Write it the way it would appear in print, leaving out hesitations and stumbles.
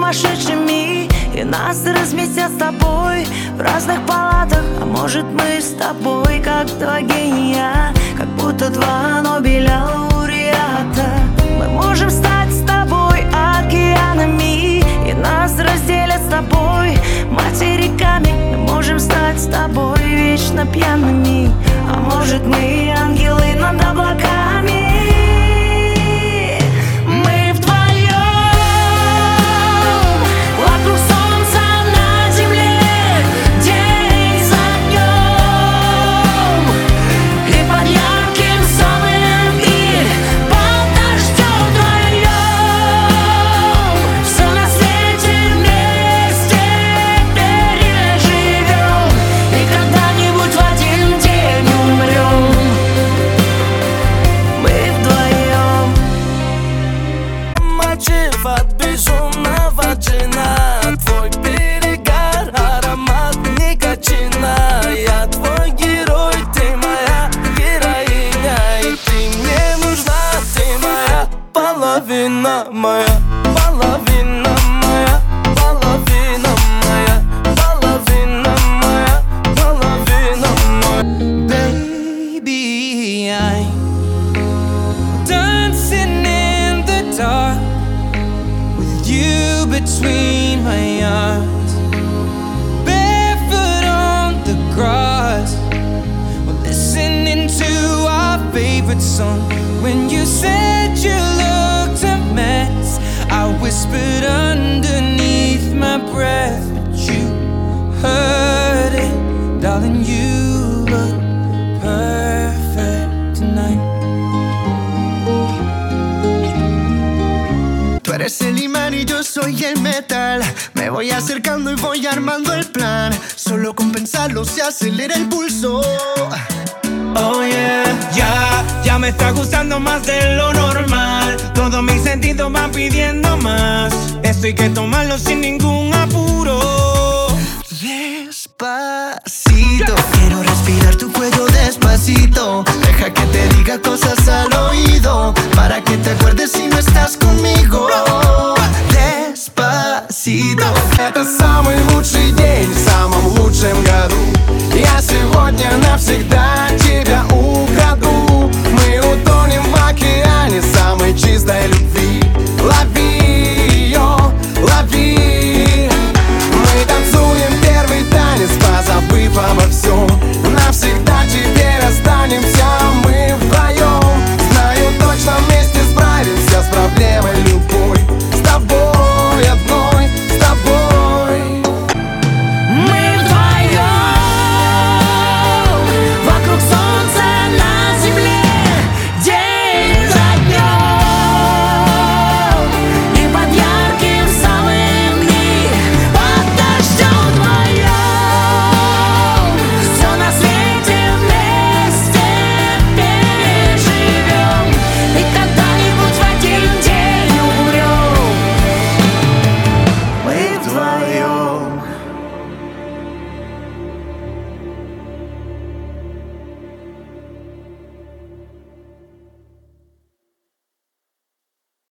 сумасшедшими, и нас разместят с тобой в разных палатах. А может, мы с тобой как два гения, как будто два Нобеля лауреата. Мы можем стать с тобой океанами, и нас разделят с тобой материками. Мы можем стать с тобой вечно пьяными, а может, мы ангелы над облаками. Мы вдвоем вокруг солнца на земле, день за днем, и под ярким солнцем, и под дождем вдвоем. Все на свете вместе переживем, и когда-нибудь в один день умрем. Мы вдвоем. Мотив от безумного джина, твой перегар, аромат никотина. Я твой герой, ты моя героиня, и ты мне нужна, ты моя половина, моя половина, моя половина, моя половина, моя половина, моя. Baby, I'm dancing in the dark with you between my arms, barefoot on the grass, we're listening to our favorite song. When you said you looked a mess, I whispered underneath my breath, but you heard it, darling. You look perfect tonight. Tú eres el imán y yo soy el metal. Me voy acercando y voy armando el plan. Solo con pensarlo se acelera el pulso. Oh yeah, ya me está gustando más de lo normal. Todos mis sentidos van pidiendo más. Esto hay que tomarlo sin ningún apuro. Despacito, quiero respirar tu cuello despacito. Deja que te diga cosas al oído, para que te acuerdes si no estás conmigo.